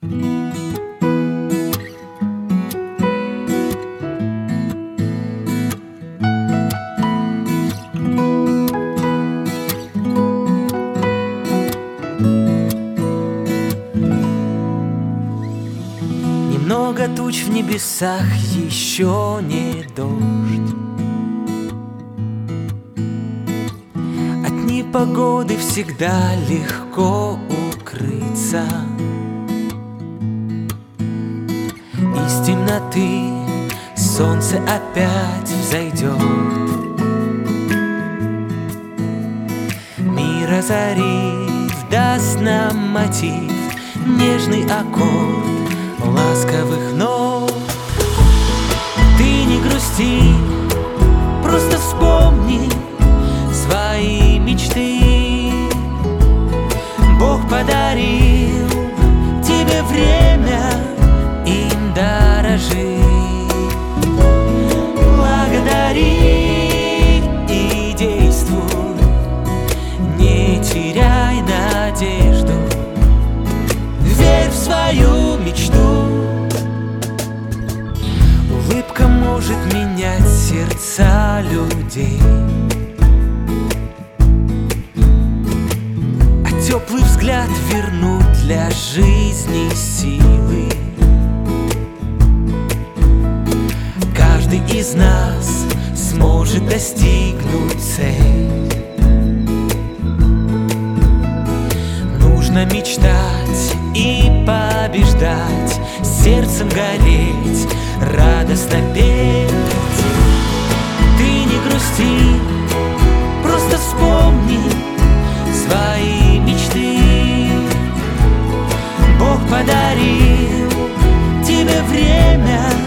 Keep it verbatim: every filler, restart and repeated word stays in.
Немного туч в небесах, еще не дождь. От непогоды всегда легко укрыться. Из темноты солнце опять взойдет. Мир озарив, даст нам мотив, нежный аккорд ласковых нот. Ты не грусти, просто вспомни свои мечты. Бог подарил тебе время, им дорожи. Благодари и действуй, не теряй надежду. Верь в свою мечту. Улыбка может менять сердца людей, а теплый взгляд вернуть для жизни силы. Каждый из нас сможет достигнуть цель. Нужно мечтать и побеждать, сердцем гореть, радостно петь. Ты не грусти, просто вспомни свои мечты. Бог подарил тебе время,